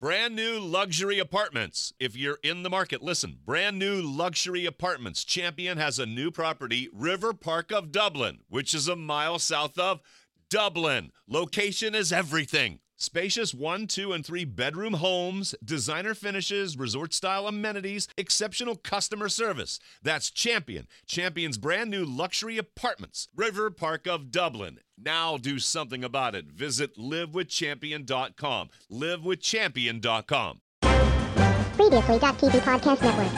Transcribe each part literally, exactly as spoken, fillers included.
Brand new luxury apartments. If you're in the market, listen. Brand new luxury apartments. Champion has a new property, River Park of Dublin, which is a mile south of Dublin. Location is everything. Spacious one, two, and three bedroom homes, designer finishes, resort-style amenities, exceptional customer service. That's Champion. Champion's brand new luxury apartments. River Park of Dublin. Now do something about it. Visit live with champion dot com. live with champion dot com. Previously, T V Podcast Network.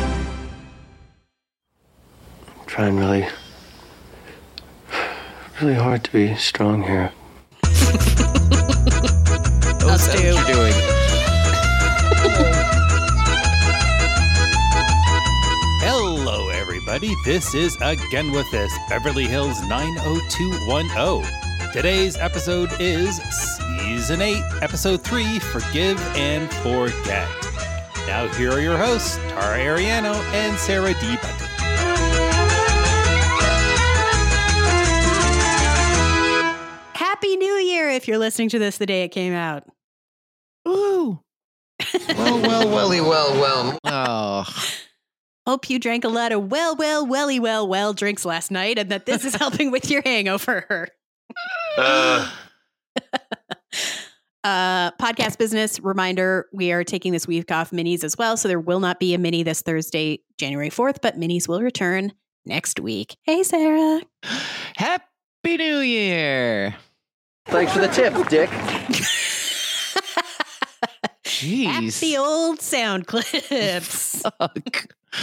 I'm trying really, really hard to be strong here. Us too. What you're doing. Hello, everybody. This is Again With This, Beverly Hills nine oh two one oh. Today's episode is Season eight, Episode three, Forgive and Forget. Now, here are your hosts, Tara Ariano and Sarah D. Bunting. Happy New Year if you're listening to this the day it came out. Ooh. Well, well, welly, well, well. Oh. Hope you drank a lot of well, well, welly, well, well drinks last night and that this is helping with your hangover. uh. uh, podcast business reminder, we are taking this week off minis as well, so there will not be a mini this Thursday, January fourth, but minis will return next week. Hey, Sarah. Happy New Year. Thanks for the tip, Dick. Jeez. Happy old sound clips. Fuck.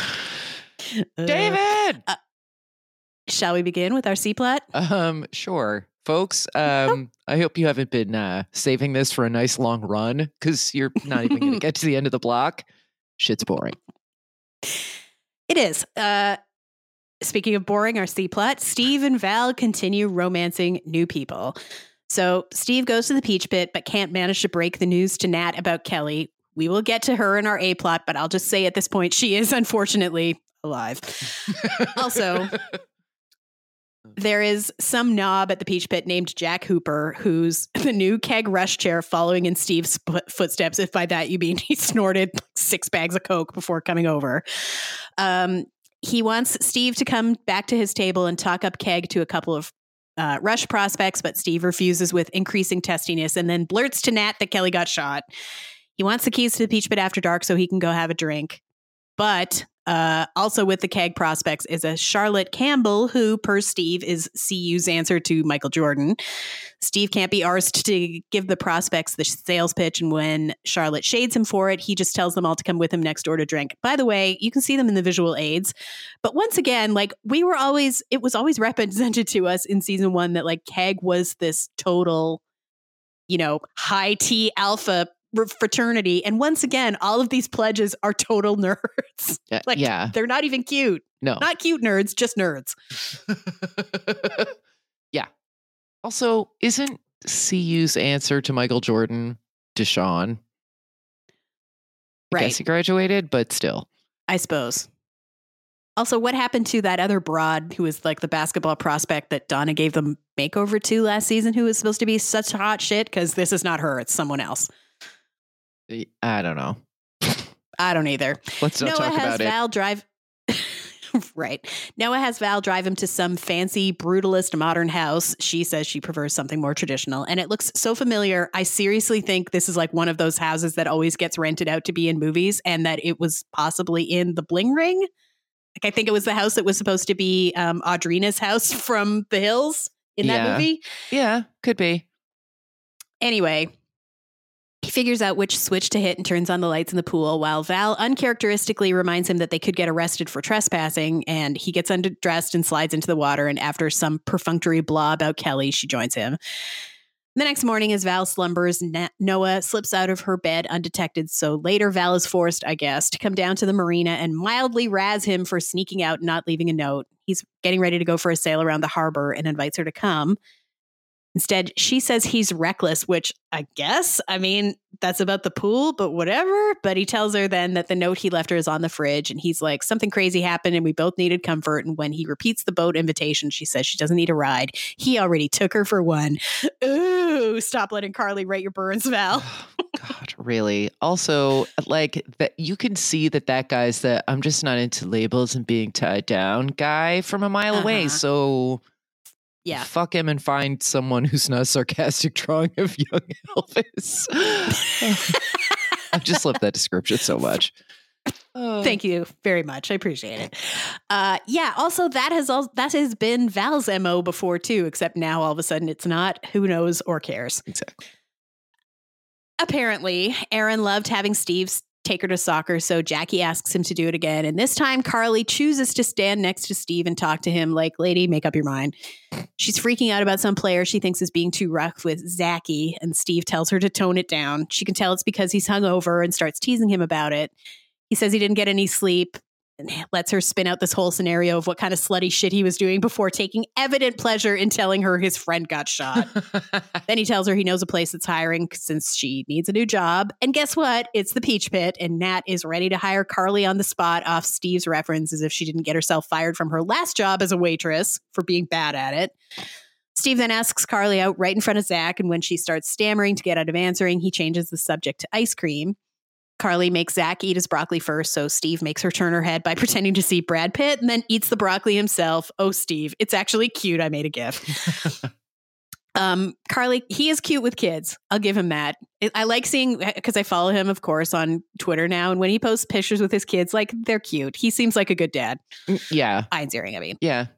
David! Uh, shall we begin with our C-plot? Um, sure. Folks, um, I hope you haven't been uh, saving this for a nice long run, because you're not even going to get to the end of the block. Shit's boring. It is. Uh, speaking of boring, our C-plot, Steve and Val continue romancing new people. So Steve goes to the Peach Pit, but can't manage to break the news to Nat about Kelly. We will get to her in our A-plot, but I'll just say at this point, she is unfortunately alive. Also, there is some knob at the Peach Pit named Jack Hooper, who's the new keg rush chair following in Steve's footsteps. If by that you mean he snorted six bags of Coke before coming over. Um, he wants Steve to come back to his table and talk up Keg to a couple of Uh, rush prospects, but Steve refuses with increasing testiness and then blurts to Nat that Kelly got shot. He wants the keys to the Peach Pit after dark so he can go have a drink. But uh, also with the Keg prospects is a Charlotte Campbell, who, per Steve, is C U's answer to Michael Jordan. Steve can't be arsed to give the prospects the sales pitch, and when Charlotte shades him for it, he just tells them all to come with him next door to drink. By the way, you can see them in the visual aids. But once again, like, we were always, it was always represented to us in season one that, like, Keg was this total, you know, high T alpha fraternity, and once again all of these pledges are total nerds. Yeah, like yeah. They're not even cute. No, not cute nerds, just nerds. Yeah. Also, isn't C U's answer to Michael Jordan Deshaun? I Right. guess he graduated, but still, I suppose. Also, what happened to that other broad who was like the basketball prospect that Donna gave the makeover to last season, who was supposed to be such hot shit? Because this is not her, it's someone else. I don't know. I don't either. Let's not Noah talk has about Val it. drive. Right. Noah has Val drive him to some fancy, brutalist modern house. She says she prefers something more traditional, and it looks so familiar. I seriously think this is like one of those houses that always gets rented out to be in movies, and that it was possibly in The Bling Ring. Like, I think it was the house that was supposed to be um, Audrina's house from The Hills in that Yeah. movie. Yeah, could be. Anyway, he figures out which switch to hit and turns on the lights in the pool, while Val uncharacteristically reminds him that they could get arrested for trespassing, and he gets undressed and slides into the water, and after some perfunctory blah about Kelly, she joins him. The next morning, as Val slumbers, Na- Noah slips out of her bed undetected, so later Val is forced, I guess, to come down to the marina and mildly razz him for sneaking out and not leaving a note. He's getting ready to go for a sail around the harbor and invites her to come. Instead, she says he's reckless, which I guess, I mean, that's about the pool, but whatever. But he tells her then that the note he left her is on the fridge. And he's like, something crazy happened and we both needed comfort. And when he repeats the boat invitation, she says she doesn't need a ride. He already took her for one. Ooh, stop letting Carly write your burns, Val. God, really? Also, like that, you can see that that guy's the I'm just not into labels and being tied down guy from a mile uh-huh. away. So yeah, fuck him and find someone who's not a sarcastic drawing of young Elvis. I just love that description so much. Oh. Thank you very much. I appreciate it. Uh, yeah. Also, that has all that has been Val's M O before too, except now all of a sudden it's not. Who knows or cares? Exactly. Apparently, Aaron loved having Steve take her to soccer, so Jackie asks him to do it again. And this time, Carly chooses to stand next to Steve and talk to him like, lady, make up your mind. She's freaking out about some player she thinks is being too rough with Zachy, and Steve tells her to tone it down. She can tell it's because he's hungover and starts teasing him about it. He says he didn't get any sleep and lets her spin out this whole scenario of what kind of slutty shit he was doing before taking evident pleasure in telling her his friend got shot. Then he tells her he knows a place that's hiring since she needs a new job. And guess what? It's the Peach Pit, and Nat is ready to hire Carly on the spot off Steve's reference as if she didn't get herself fired from her last job as a waitress for being bad at it. Steve then asks Carly out right in front of Zach, and when she starts stammering to get out of answering, he changes the subject to ice cream. Carly makes Zach eat his broccoli first, so Steve makes her turn her head by pretending to see Brad Pitt and then eats the broccoli himself. Oh, Steve, it's actually cute. I made a gif. um, Carly, he is cute with kids. I'll give him that. I like seeing, because I follow him, of course, on Twitter now, and when he posts pictures with his kids, like, they're cute. He seems like a good dad. Yeah. Ian's earring, I mean. Yeah.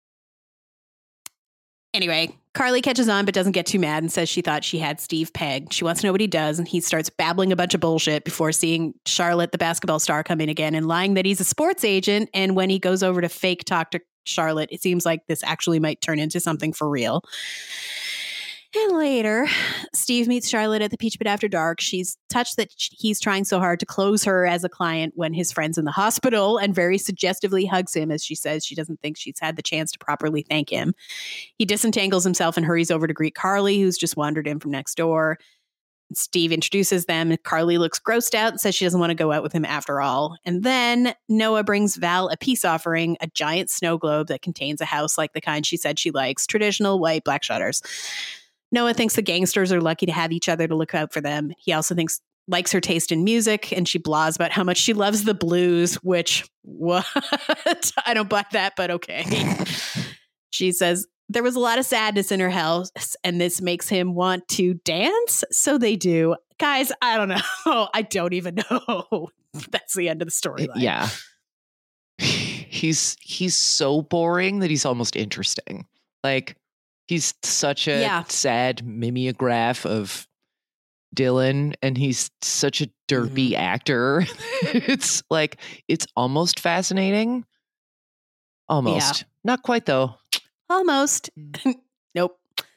Anyway, Carly catches on but doesn't get too mad and says she thought she had Steve pegged. She wants to know what he does, and he starts babbling a bunch of bullshit before seeing Charlotte, the basketball star, come in again and lying that he's a sports agent. And when he goes over to fake talk to Charlotte, it seems like this actually might turn into something for real. And later, Steve meets Charlotte at the Peach Pit after dark. She's touched that he's trying so hard to close her as a client when his friend's in the hospital, and very suggestively hugs him as she says she doesn't think she's had the chance to properly thank him. He disentangles himself and hurries over to greet Carly, who's just wandered in from next door. Steve introduces them. Carly looks grossed out and says she doesn't want to go out with him after all. And then Noah brings Val a peace offering, a giant snow globe that contains a house like the kind she said she likes, traditional white black shutters. Noah thinks the gangsters are lucky to have each other to look out for them. He also thinks likes her taste in music, and she blahs about how much she loves the blues, which, what? I don't buy that, but okay. She says there was a lot of sadness in her house, and this makes him want to dance. So they do. Guys, I don't know. I don't even know. That's the end of the storyline. Yeah. He's he's so boring that he's almost interesting. Like, he's such a yeah. sad mimeograph of Dylan, and he's such a derpy mm-hmm. actor. It's like, it's almost fascinating. Almost. Yeah. Not quite, though. Almost. Nope.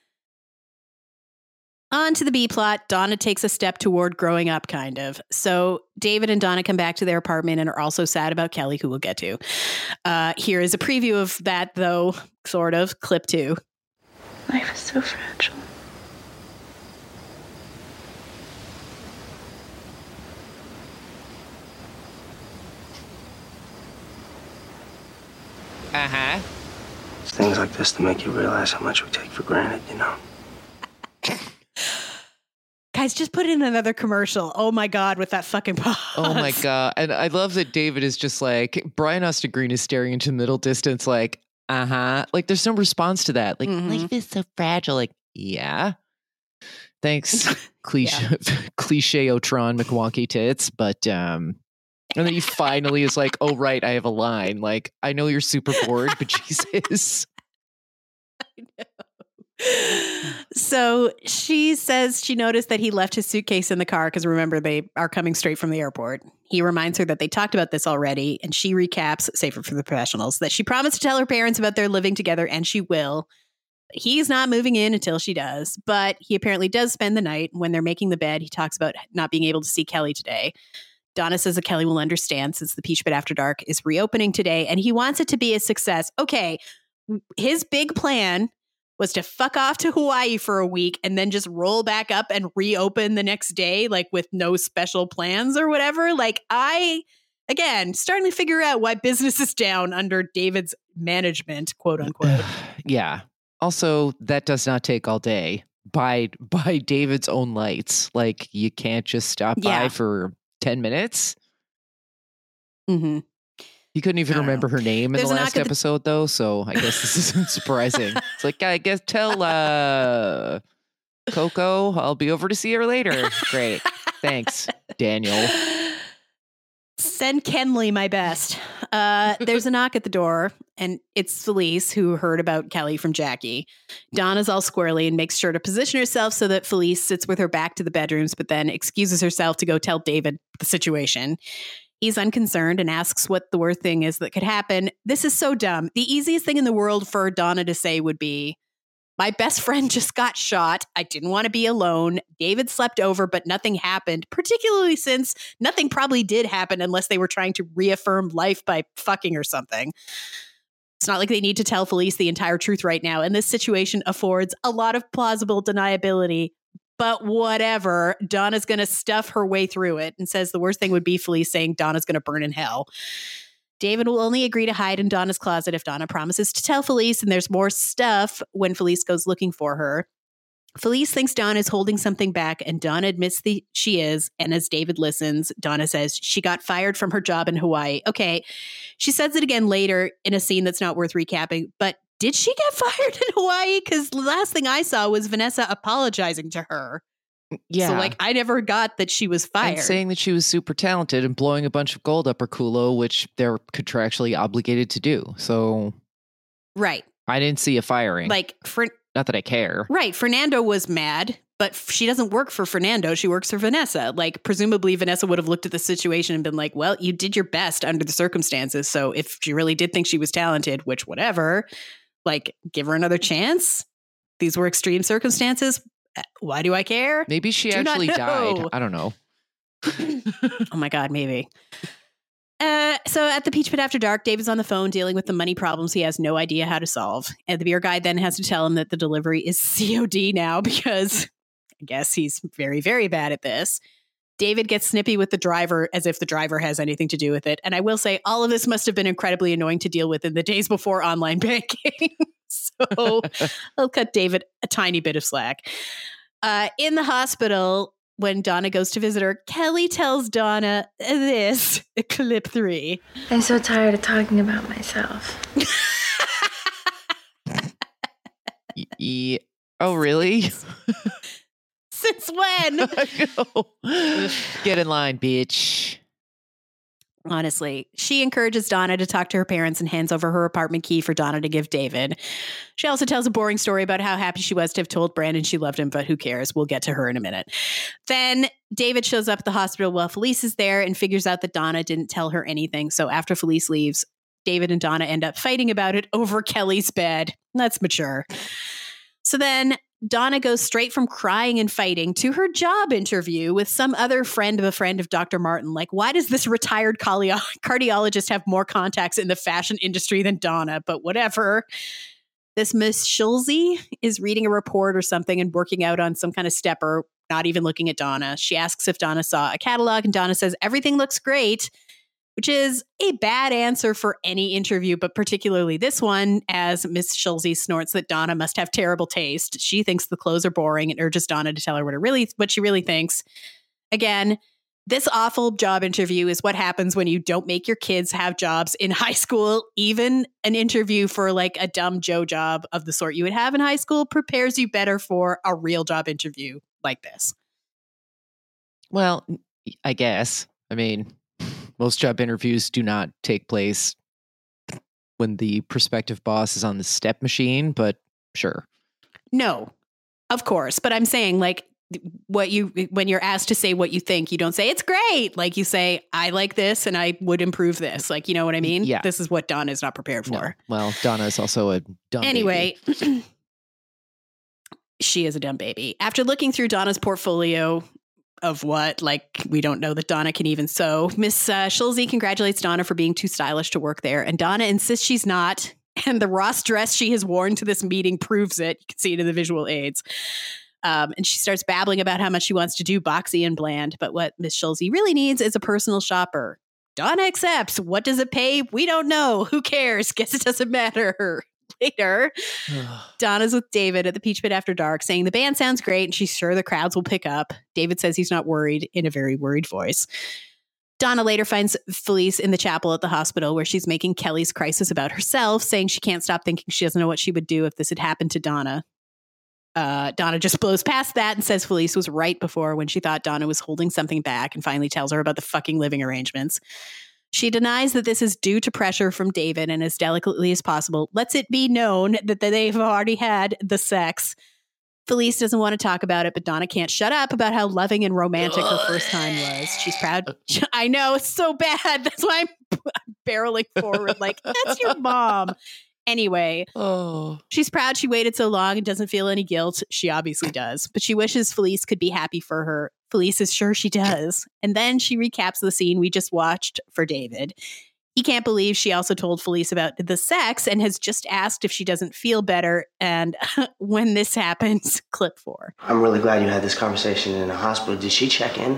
On to the B plot. Donna takes a step toward growing up, kind of. So David and Donna come back to their apartment and are also sad about Kelly, who we'll get to. Uh, here is a preview of that, though, sort of. Clip two. Life is so fragile. Uh-huh. It's things like this that make you realize how much we take for granted, you know? Guys, just put in another commercial. Oh my God, with that fucking pause. Oh my God. And I love that David is just like, Brian Austin Green is staring into middle distance like, uh-huh. Like, there's no response to that. Like, mm-hmm. life is so fragile. Like, yeah. Thanks, cliche, yeah. cliche-otron McWonky tits. But, um, and then he finally is like, oh, right, I have a line. Like, I know you're super bored, but Jesus. I know. So she says she noticed that he left his suitcase in the car because remember, they are coming straight from the airport. He reminds her that they talked about this already, and she recaps, safer for the professionals, that she promised to tell her parents about their living together, and she will. He's not moving in until she does, but he apparently does spend the night. When they're making the bed, he talks about not being able to see Kelly today. Donna says that Kelly will understand since the Peach Pit After Dark is reopening today, and he wants it to be a success. Okay, his big plan was to fuck off to Hawaii for a week and then just roll back up and reopen the next day, like with no special plans or whatever. Like I, again, starting to figure out why business is down under David's management, quote unquote. Yeah. Also, that does not take all day by by David's own lights. Like you can't just stop Yeah. by for ten minutes. Mm-hmm. You couldn't even I don't remember know. her name in There's the an last acad- episode, though, so I guess this isn't surprising. It's like, I guess tell uh, Coco I'll be over to see her later. Great. Thanks, Daniel. Send Kenley my best. Uh, there's a knock at the door, and it's Felice, who heard about Kelly from Jackie. Donna's all squirrely and makes sure to position herself so that Felice sits with her back to the bedrooms, but then excuses herself to go tell David the situation. He's unconcerned and asks what the worst thing is that could happen. This is so dumb. The easiest thing in the world for Donna to say would be, my best friend just got shot. I didn't want to be alone. David slept over, but nothing happened, particularly since nothing probably did happen unless they were trying to reaffirm life by fucking or something. It's not like they need to tell Felice the entire truth right now. And this situation affords a lot of plausible deniability. But whatever, Donna's going to stuff her way through it and says the worst thing would be Felice saying Donna's going to burn in hell. David will only agree to hide in Donna's closet if Donna promises to tell Felice, and there's more stuff when Felice goes looking for her. Felice thinks Donna is holding something back, and Donna admits that she is. And as David listens, Donna says she got fired from her job in Hawaii. Okay, she says it again later in a scene that's not worth recapping, but did she get fired in Hawaii? Because the last thing I saw was Vanessa apologizing to her. Yeah. So, like, I never got that she was fired. And saying that she was super talented and blowing a bunch of gold up her culo, which they're contractually obligated to do. So, right. I didn't see a firing. Like, for, not that I care. Right. Fernando was mad, but f- she doesn't work for Fernando. She works for Vanessa. Like, presumably Vanessa would have looked at the situation and been like, well, you did your best under the circumstances. So if she really did think she was talented, which whatever, like, give her another chance. These were extreme circumstances. Why do I care? Maybe she Do not actually know. died. I don't know. Oh my God, maybe. Uh, so at the Peach Pit after dark, David's on the phone dealing with the money problems he has no idea how to solve. And the beer guy then has to tell him that the delivery is C O D now because I guess he's very, very bad at this. David gets snippy with the driver as if the driver has anything to do with it. And I will say all of this must have been incredibly annoying to deal with in the days before online banking. So I'll cut David a tiny bit of slack. Uh, in the hospital, when Donna goes to visit her, Kelly tells Donna this, clip three. I'm so tired of talking about myself. E- oh, really? Since when? I know. Get in line, bitch. Honestly, she encourages Donna to talk to her parents and hands over her apartment key for Donna to give David. She also tells a boring story about how happy she was to have told Brandon she loved him, but who cares? We'll get to her in a minute. Then David shows up at the hospital while Felice is there and figures out that Donna didn't tell her anything. So after Felice leaves, David and Donna end up fighting about it over Kelly's bed. That's mature. So then Donna goes straight from crying and fighting to her job interview with some other friend of a friend of Doctor Martin. Like, why does this retired cardio- cardiologist have more contacts in the fashion industry than Donna? But whatever. This Miss Schulze is reading a report or something and working out on some kind of stepper, not even looking at Donna. She asks if Donna saw a catalog, and Donna says everything looks great, which is a bad answer for any interview, but particularly this one, as Miss Schulze snorts that Donna must have terrible taste. She thinks the clothes are boring and urges Donna to tell her what, it really, what she really thinks. Again, this awful job interview is what happens when you don't make your kids have jobs in high school. Even an interview for like a dumb Joe job of the sort you would have in high school prepares you better for a real job interview like this. Well, I guess. I mean, most job interviews do not take place when the prospective boss is on the step machine, but sure. No, of course. But I'm saying, like, what you, when you're asked to say what you think, you don't say it's great. Like, you say, I like this and I would improve this. Like, you know what I mean? Yeah. This is what Donna is not prepared for. No. Well, Donna is also a dumb Anyway, baby. she is a dumb baby. After looking through Donna's portfolio of what, like, we don't know that Donna can even sew, Miss uh, Schulze congratulates Donna for being too stylish to work there. And Donna insists she's not. And the Ross dress she has worn to this meeting proves it. You can see it in the visual aids. Um, and she starts babbling about how much she wants to do boxy and bland. But what Miss Schulze really needs is a personal shopper. Donna accepts. What does it pay? We don't know. Who cares? Guess it doesn't matter. Later, Donna's with David at the Peach Pit after dark, saying the band sounds great and she's sure the crowds will pick up. David says he's not worried in a very worried voice. Donna later finds Felice in the chapel at the hospital where she's making Kelly's crisis about herself, saying she can't stop thinking she doesn't know what she would do if this had happened to Donna. Uh, Donna just blows past that and says Felice was right before when she thought Donna was holding something back, and finally tells her about the fucking living arrangements. She denies that this is due to pressure from David and as delicately as possible lets it be known that they've already had the sex. Felice doesn't want to talk about it, but Donna can't shut up about how loving and romantic her first time was. She's proud. I know, it's so bad. That's why I'm barreling forward like, that's your mom. Anyway, oh. She's proud she waited so long and doesn't feel any guilt. She obviously does, but she wishes Felice could be happy for her. Felice is sure she does. And then she recaps the scene we just watched for David. He can't believe she also told Felice about the sex and has just asked if she doesn't feel better. And when this happens, clip four. I'm really glad you had this conversation in a hospital. Did she check in?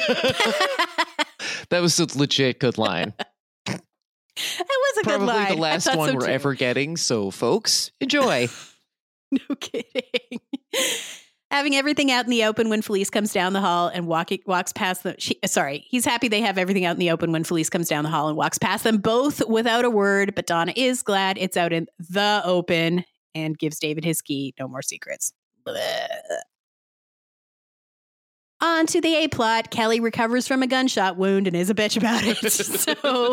That was a legit good line. That was a Probably good line. Probably the last one so we're too. ever getting. So, folks, enjoy. No kidding. Having everything out in the open when Felice comes down the hall and walk, walks past them. She, sorry, he's happy they have everything out in the open when Felice comes down the hall and walks past them both without a word. But Donna is glad it's out in the open and gives David his key. No more secrets. Blah. On to the A plot. Kelly recovers from a gunshot wound and is a bitch about it. So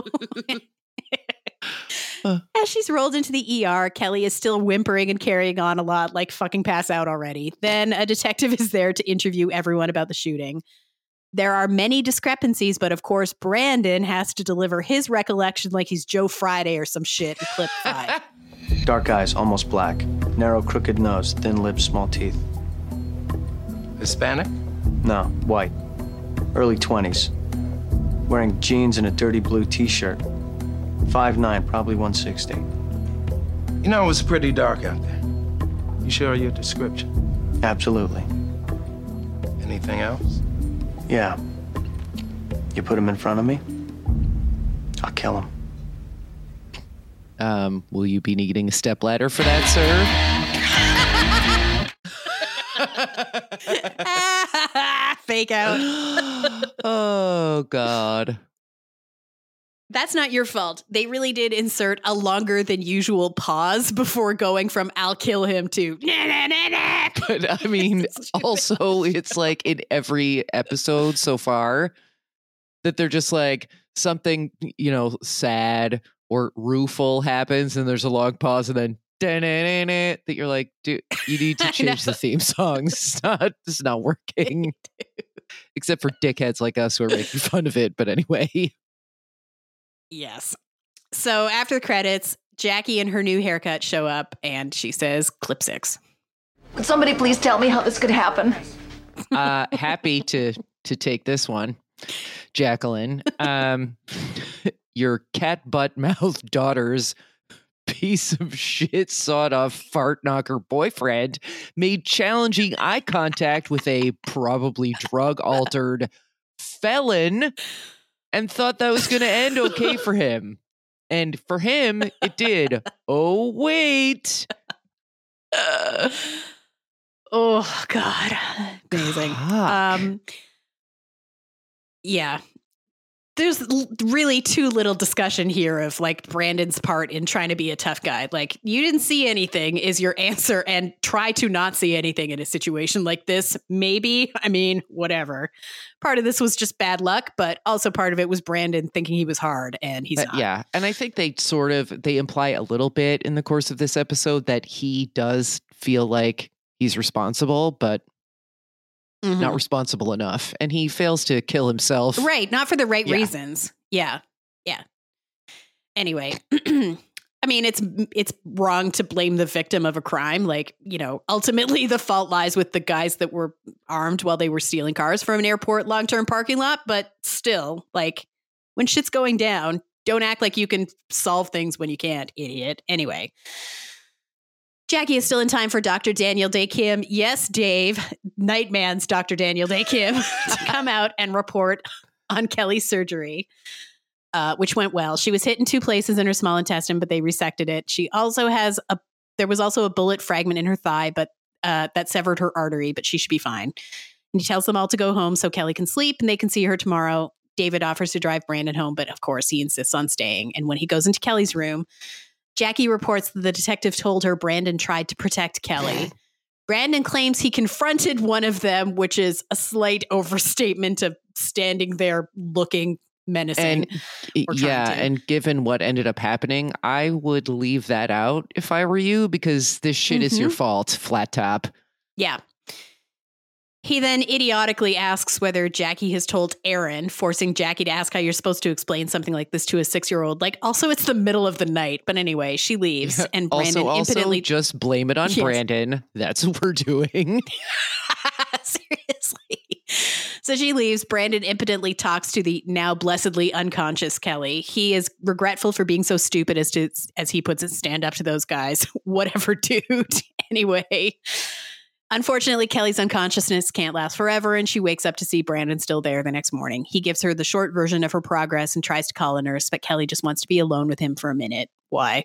as she's rolled into the E R, Kelly is still whimpering and carrying on a lot, like fucking pass out already. Then a detective is there to interview everyone about the shooting. There are many discrepancies, but of course, Brandon has to deliver his recollection like he's Joe Friday or some shit in clip five. Dark eyes, almost black. Narrow, crooked nose, thin lips, small teeth. Hispanic? No, white. Early twenties. Wearing jeans and a dirty blue t-shirt. five nine, probably one sixty. You know, it was pretty dark out there. You sure of your description? Absolutely. Anything else? Yeah. You put him in front of me, I'll kill him. Um, will you be needing a stepladder for that, sir? Fake out. Oh, God. That's not your fault. They really did insert a longer than usual pause before going from I'll kill him to nah, nah, nah, nah. But I mean, also it's like in every episode so far that they're just like something, you know, sad or rueful happens and there's a long pause and then that you're like, dude, you need to change the theme song. It's not, it's not working. Except for dickheads like us who are making fun of it. But anyway. Yes. So after the credits, Jackie and her new haircut show up and she says, clip six. Would somebody please tell me how this could happen? Uh, happy to to take this one, Jacqueline. Um, your cat butt mouth daughter's piece of shit sawed off fart knocker boyfriend made challenging eye contact with a probably drug altered felon and thought that was going to end okay for him. And for him, it did. Oh, wait. Uh, oh, God. Amazing. God. Um, yeah. There's l- really too little discussion here of like Brandon's part in trying to be a tough guy. Like, you didn't see anything is your answer, and try to not see anything in a situation like this. Maybe, I mean, whatever. Part of this was just bad luck, but also part of it was Brandon thinking he was hard and he's but, not. Yeah. And I think they sort of, they imply a little bit in the course of this episode that he does feel like he's responsible, but mm-hmm. not responsible enough. And he fails to kill himself. Right. Not for the right yeah. reasons. Yeah. Yeah. Anyway, I mean, it's it's wrong to blame the victim of a crime. Like, you know, ultimately the fault lies with the guys that were armed while they were stealing cars from an airport long-term parking lot. But still, like, when shit's going down, Don't act like you can solve things when you can't, idiot. Anyway. Jackie is still in time for Doctor Daniel Dae Kim. Yes, Dave, Nightman's Doctor Daniel Dae Kim to come out and report on Kelly's surgery, uh, which went well. She was hit in two places in her small intestine, but they resected it. She also has a, there was also a bullet fragment in her thigh, but uh, that severed her artery, but she should be fine. And he tells them all to go home so Kelly can sleep and they can see her tomorrow. David offers to drive Brandon home, but of course he insists on staying. And when he goes into Kelly's room, Jackie reports that the detective told her Brandon tried to protect Kelly. Brandon claims he confronted one of them, which is a slight overstatement of standing there looking menacing. And yeah, to. and given what ended up happening, I would leave that out if I were you, because this shit mm-hmm. is your fault, flat top. Yeah. He then idiotically asks whether Jackie has told Aaron, forcing Jackie to ask how you're supposed to explain something like this to a six-year-old. Like, also, it's the middle of the night. But anyway, she leaves. And Brandon also, also impotently... just blame it on yes. Brandon. That's what we're doing. Seriously. So she leaves. Brandon impotently talks to the now blessedly unconscious Kelly. He is regretful for being so stupid as to, as he puts it, stand up to those guys. Whatever, dude. Anyway... Unfortunately, Kelly's unconsciousness can't last forever, and she wakes up to see Brandon still there the next morning. He gives her the short version of her progress and tries to call a nurse, but Kelly just wants to be alone with him for a minute. Why?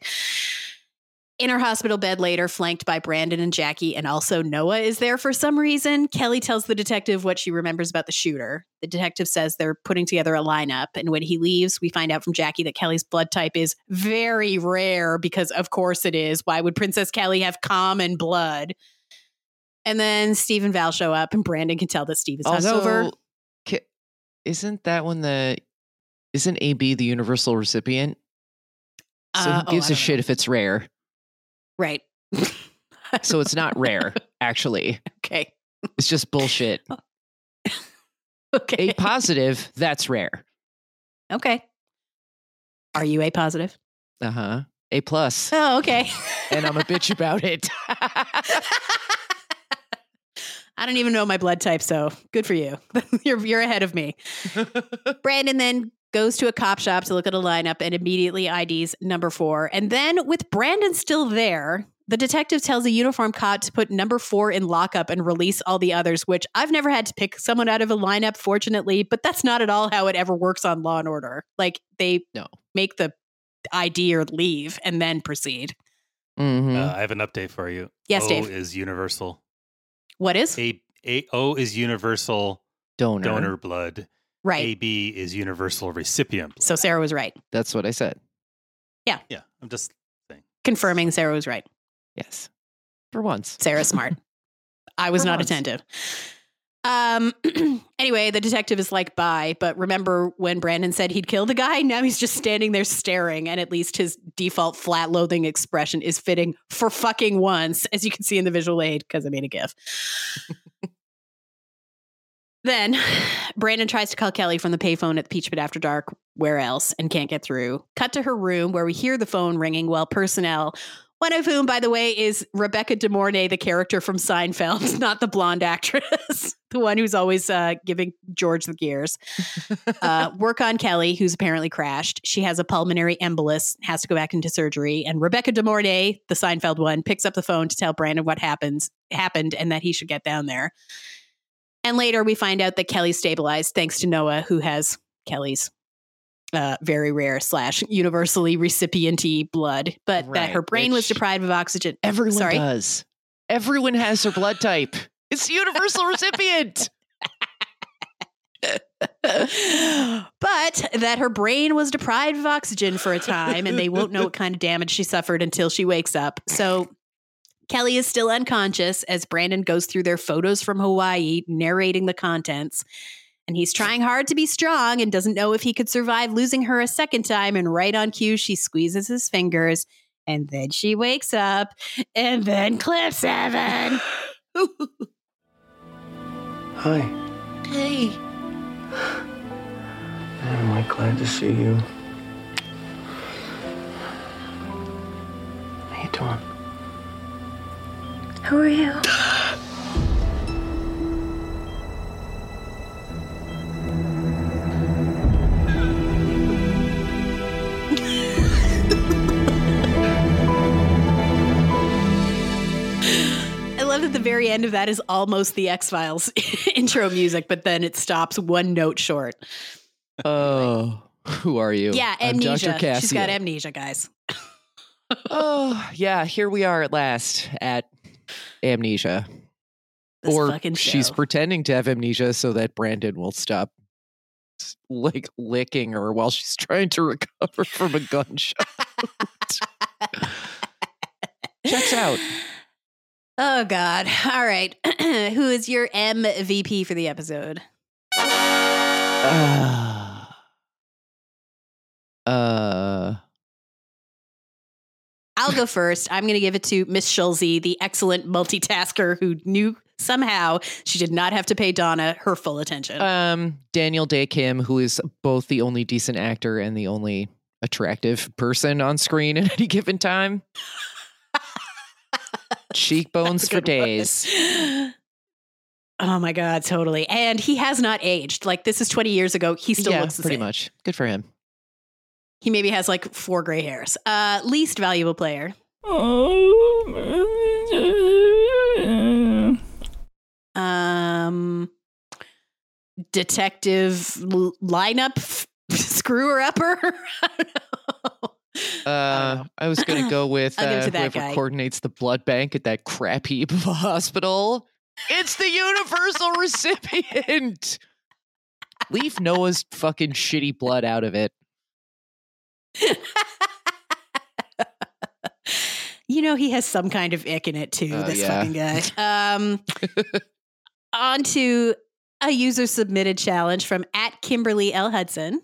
In her hospital bed later, flanked by Brandon and Jackie, and also Noah is there for some reason, Kelly tells the detective what she remembers about the shooter. The detective says they're putting together a lineup, and when he leaves, we find out from Jackie that Kelly's blood type is very rare, because of course it is. Why would Princess Kelly have common blood? And then Steve and Val show up, and Brandon can tell that Steve is hungover. Also, isn't that when the isn't A B the universal recipient? So Uh, who gives oh, a shit know. if it's rare? Right. So it's not rare, actually. Okay. It's just bullshit. Okay. A positive, that's rare. Okay. Are you A positive? Uh huh. A plus. Oh, okay. And I'm a bitch about it. I don't even know my blood type, so good for you. you're you're ahead of me. Brandon then goes to a cop shop to look at a lineup and immediately I Ds number four. And then with Brandon still there, the detective tells a uniformed cop to put number four in lockup and release all the others, which I've never had to pick someone out of a lineup, fortunately, but that's not at all how it ever works on Law and Order. Like, they no. make the I D or leave and then proceed. Mm-hmm. Uh, I have an update for you. Yes, O Dave. is universal. What is? A, A O is universal donor. donor blood. Right. A B is universal recipient blood. So Sarah was right. That's what I said. Yeah. Yeah. I'm just saying. Confirming Sarah was right. Yes. For once. Sarah's smart. I was For not once. attentive. Um. Anyway, the detective is like, bye. But remember when Brandon said he'd kill the guy? Now he's just standing there staring, and at least his default flat loathing expression is fitting for fucking once, as you can see in the visual aid, because I made a GIF. Then Brandon tries to call Kelly from the payphone at the Peach Pit after dark, where else, and can't get through. Cut to her room, where we hear the phone ringing while personnel, one of whom, by the way, is Rebecca De Mornay, the character from Seinfeld, not the blonde actress, the one who's always uh, giving George the gears. Uh, work on Kelly, who's apparently crashed. She has a pulmonary embolus, has to go back into surgery. And Rebecca De Mornay, the Seinfeld one, picks up the phone to tell Brandon what happens happened and that he should get down there. And later we find out that Kelly's stabilized thanks to Noah, who has Kelly's Uh, very rare slash universally recipient-y blood, but Right, that her brain was which deprived of oxygen. Everyone Sorry? does. Everyone has their blood type. It's the universal recipient. But that her brain was deprived of oxygen for a time, and they won't know what kind of damage she suffered until she wakes up. So Kelly is still unconscious as Brandon goes through their photos from Hawaii, narrating the contents. And he's trying hard to be strong and doesn't know if he could survive losing her a second time. And right on cue, she squeezes his fingers. And then she wakes up. And then clip seven. Hi. Hey. Am I glad to see you? How you doing? Who are you? very end of that is almost the X-Files intro music, but then it stops one note short. Oh, who are you? Yeah, I'm amnesia. Doctor Cassia. She's got amnesia, guys. Oh, yeah, here we are at last at amnesia. This or fucking show. she's pretending to have amnesia so that Brandon will stop like licking her while she's trying to recover from a gunshot. Checks out. Oh, God. All right. Who is your M V P for the episode? Uh, uh, I'll go first. I'm going to give it to Miss Schulze, the excellent multitasker who knew somehow she did not have to pay Donna her full attention. um, Daniel Day Kim, who is both the only decent actor and the only attractive person on screen at any given time. Cheekbones for days. Oh my God, totally. And he has not aged. Like, this is twenty years ago. He still yeah, looks the pretty same. much. Good for him. He maybe has like four gray hairs. Uh, least valuable player. Um, detective l- lineup f- screwer upper. I don't know. Uh, I was going to go with I'll give it uh, to that whoever guy. coordinates the blood bank at that crap heap of a hospital. It's the universal recipient. Leave Noah's fucking shitty blood out of it. You know, he has some kind of ick in it too, Uh, this yeah. fucking guy. Um, on to a user submitted challenge from at Kimberly L. Hudson.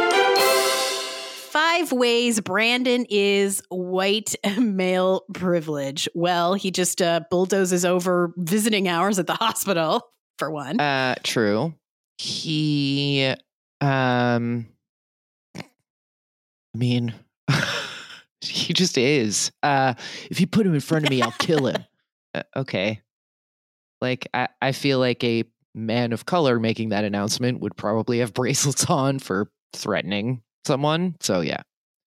Five ways Brandon is white male privilege. Well, he just uh, bulldozes over visiting hours at the hospital, for one. Uh, true. He, um, I mean, he just is. Uh, if you put him in front of me, I'll kill him. Uh, okay. Like, I, I feel like a man of color making that announcement would probably have bracelets on for threatening someone. So, yeah.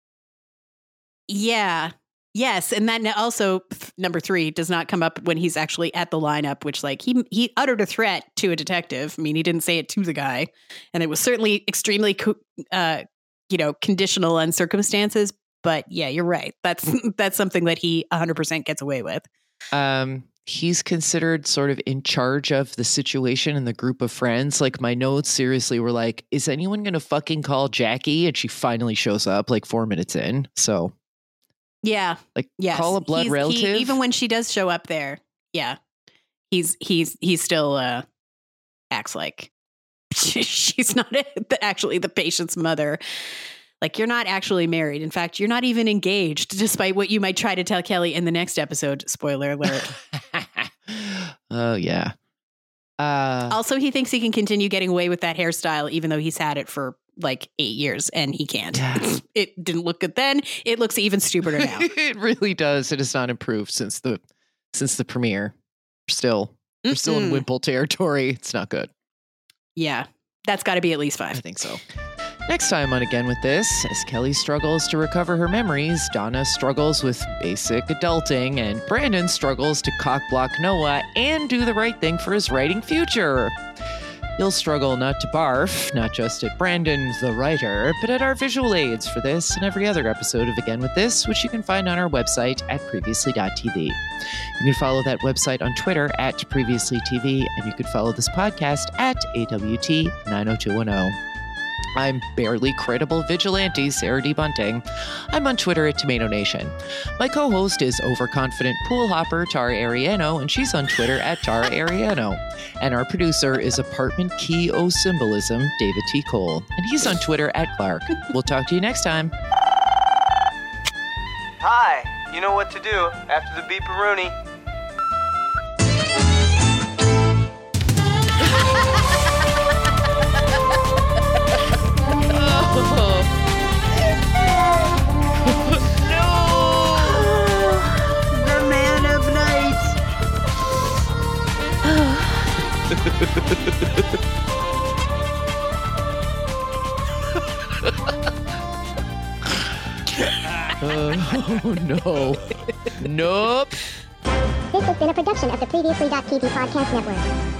Yeah. Yes. And then also th- number three does not come up when he's actually at the lineup, which like he he uttered a threat to a detective. I mean, he didn't say it to the guy. And it was certainly extremely, co- uh, you know, conditional on circumstances. But yeah, you're right. That's that's something that he one hundred percent gets away with. Um, he's considered sort of in charge of the situation and the group of friends. Like, my notes seriously were like, is anyone going to fucking call Jackie? And she finally shows up like four minutes in. So, Yeah. like, Yes. call a blood He's- relative. He, even when she does show up there. Yeah. He's he's he still uh, acts like she's not the, actually the patient's mother. Like, you're not actually married. In fact, you're not even engaged, despite what you might try to tell Kelly in the next episode. Spoiler alert. Oh, yeah. Uh, Also, he thinks he can continue getting away with that hairstyle, even though he's had it for like eight years and he can't. Yeah. It didn't look good then. It looks even stupider now. it really does. It has not improved since the since the premiere. Still, we're still in Mm-mm. Wimple territory. It's not good. Yeah. That's got to be at least I five. think so. Next time on Again With This, as Kelly struggles to recover her memories, Donna struggles with basic adulting, and Brandon struggles to cockblock Noah and do the right thing for his writing future. He'll struggle not to barf, not just at Brandon, the writer, but at our visual aids for this and every other episode of Again With This, which you can find on our website at previously dot t v. You can follow that website on Twitter at previously t v, and you can follow this podcast at A W T nine oh two one oh. I'm barely credible vigilante Sarah D. Bunting. I'm on Twitter at Tomato Nation. My co-host is overconfident pool hopper Tara Ariano, and she's on Twitter at Tara Ariano. And our producer is apartment key o symbolism David T. Cole, and he's on Twitter at Clark. We'll talk to you next time. Hi, you know what to do after the beeparoonie. The man of night. Oh, no. Nope. This has been a production of the Previously T V Podcast Network.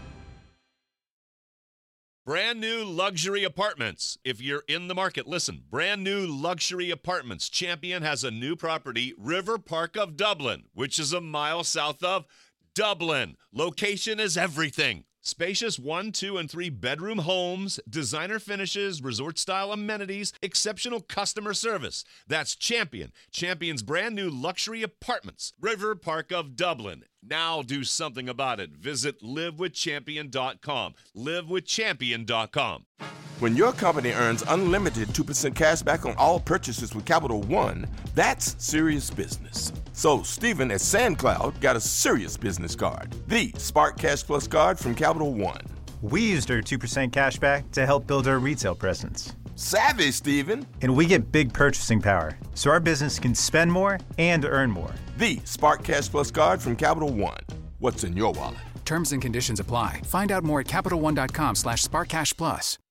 Brand new luxury apartments. If you're in the market, listen. Brand new luxury apartments. Champion has a new property, River Park of Dublin, which is a mile south of Dublin. Location is everything. Spacious one, two, and three bedroom homes, designer finishes, resort-style amenities, exceptional customer service. That's Champion. Champion's brand new luxury apartments, River Park of Dublin. Now do something about it. Visit live with champion dot com. live with champion dot com. When your company earns unlimited two percent cash back on all purchases with Capital One, that's serious business. So Stephen at SandCloud got a serious business card, the Spark Cash Plus card from Capital One. We used our two percent cash back to help build our retail presence. Savvy, Stephen. And we get big purchasing power, so our business can spend more and earn more. The Spark Cash Plus card from Capital One. What's in your wallet? Terms and conditions apply. Find out more at CapitalOne.com slash SparkCashPlus.